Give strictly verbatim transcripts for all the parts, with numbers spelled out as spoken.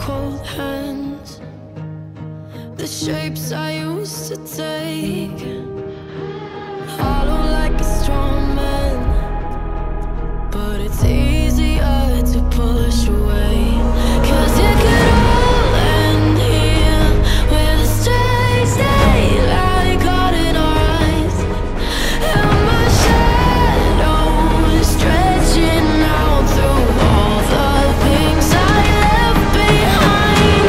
cold hands, the shapes I used to take, hollow like a strong man, but it's easier to push away. 'Cause it could all end here with a strange daylight caught in our eyes, and my shadow is stretching out through all the things I left behind.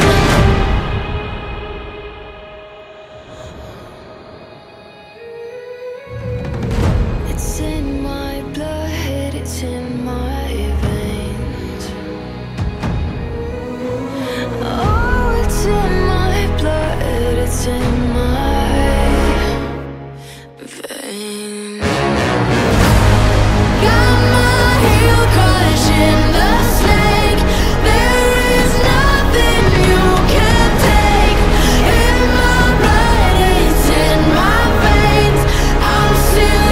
It's in my blood, it's in my veins. Oh, it's in my blood, it's in my veins. Got my heel crushing the snake. There is nothing you can take. In my blood, it's in my veins. I'm still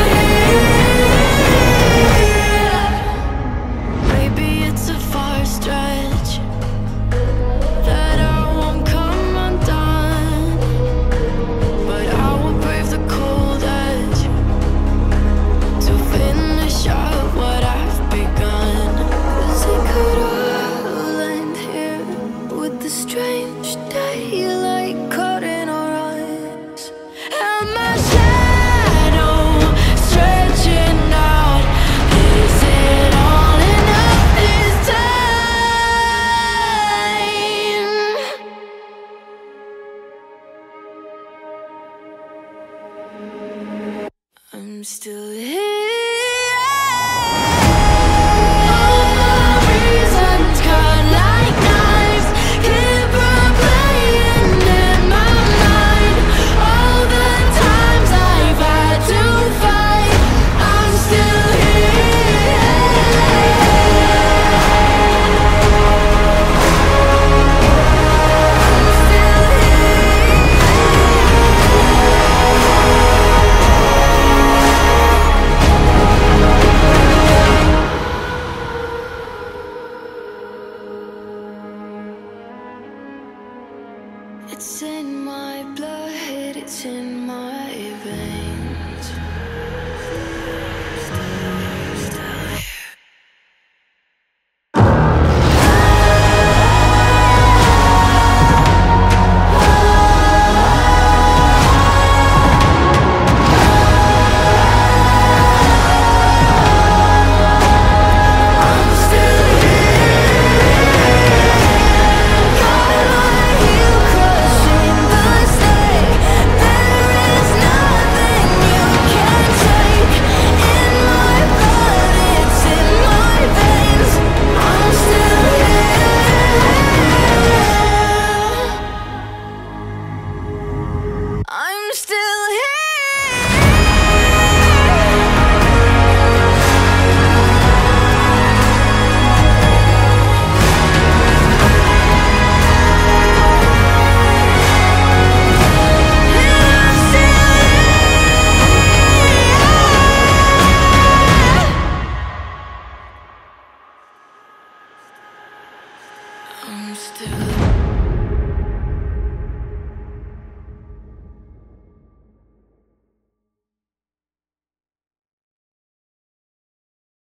here. Maybe it's a far stretch that I won't come undone, but I will brave the cold edge to finish up what I've begun. 'Cause it could all end here with the strange daylight caught in our eyes, and my shadow stretching out. Is it all enough this time? I'm still here. All my reasons cut like knives, keep replaying in my mind. All the times I've had to fight, I'm still here. I'm still It's in my blood, it's in my veins. I'm still got my heel crushing the snake. There is nothing you can take. In my blood, it's in my veins. I'm still here. I'm still here. I'm still